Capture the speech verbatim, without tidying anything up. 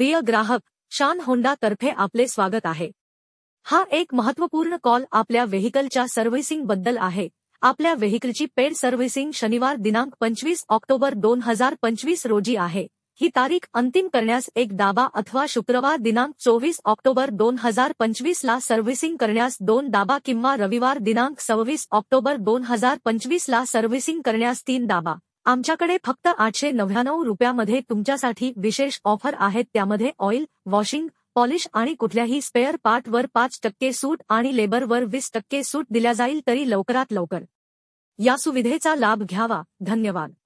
प्रिय ग्राहक, शान होंडा तर्फे आपले स्वागत आहे। हा एक महत्त्वपूर्ण कॉल आपल्या व्हेइकलच्या सर्व्हिसिंग बद्दल आहे। आपल्या व्हेइकलची पेड सर्व्हिसिंग शनिवार दिनांक पंचवीस ऑक्टोबर दोन हजार पंचवीस रोजी आहे। ही तारीख अंतिम करण्यास एक दाबा अथवा शुक्रवार दिनांक चोवीस ऑक्टोबर दोन हजार पंचवीस ला सर्व्हिसिंग करण्यास दोन दाबा किंवा रविवार दिनांक सव्वीस ऑक्टोबर दोन हजार पंचवीस ला सर्व्हिसिंग करण्यास तीन दाबा। आमच्याकडे फक्त आठशे नव्याण्णव रुपयामध्ये तुमच्यासाठी विशेष ऑफर आहेत, त्यामध्ये ऑइल, वॉशिंग, पॉलिश आणि कुठल्याही स्पेअर पार्टवर पाच टक्के सूट आणि लेबरवर वीस टक्के सूट दिल्या जाईल, तरी लवकरात लवकर या सुविधेचा लाभ घ्यावा। धन्यवाद।